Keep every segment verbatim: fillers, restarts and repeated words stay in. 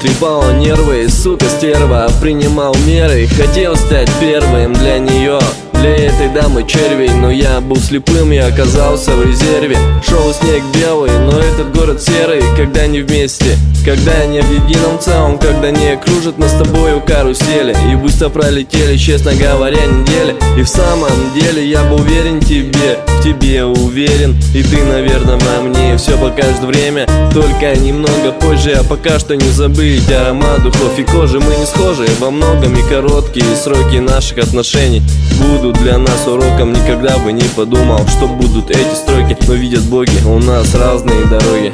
Трепала нервы, сука стерва. Принимал меры, хотел стать первым для нее, для этой дамы червей. Но я был слепым и оказался в резерве. Шел снег белый, но этот город серый. Когда не вместе, когда не в едином целом, когда не кружат нас с тобою карусели. И быстро пролетели, честно говоря, недели. И в самом деле я был уверен тебе, в тебе уверен. И ты, наверное, во мне. Все покажет время, только немного позже. А пока что не забыть аромат духов и кожи. Мы не схожи во многом, и короткие сроки наших отношений будут для нас уроком. Никогда бы не подумал, что будут эти строки. Но видят боги, у нас разные дороги.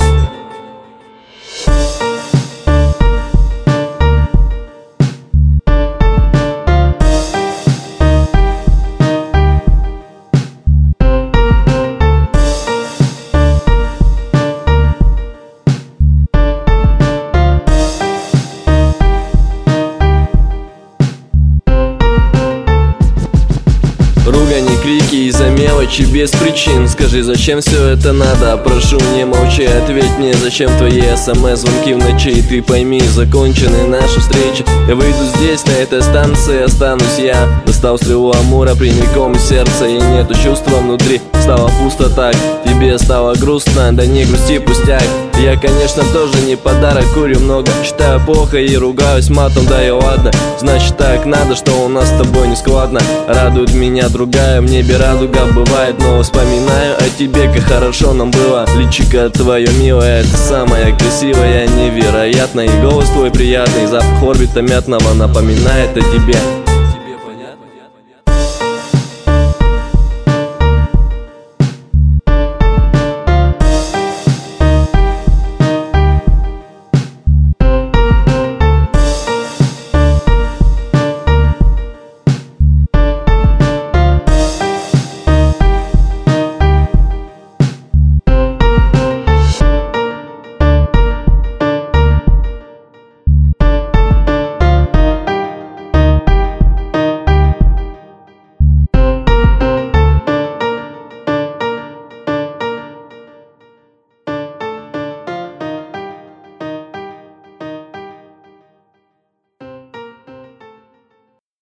Ругань и крики из-за мелочи без причин. Скажи, зачем все это надо? Прошу, не молчи, ответь мне, зачем твои смс-звонки в ночи? И ты пойми, закончены наши встречи. Я выйду здесь, на этой станции останусь я. Достал стрелу Амура прямиком из сердца, и нету чувства внутри. Стало пусто так, тебе стало грустно, да не грусти, пустяк. Я, конечно, тоже не подарок, курю много, читаю плохо и ругаюсь матом, да и ладно. Значит, так надо, что у нас с тобой не складно. Радует меня другая, в небе радуга бывает, но вспоминаю о тебе, как хорошо нам было. Личико твое милое, это самое красивое, невероятно. И голос твой приятный, запах орбита мятного напоминает о тебе.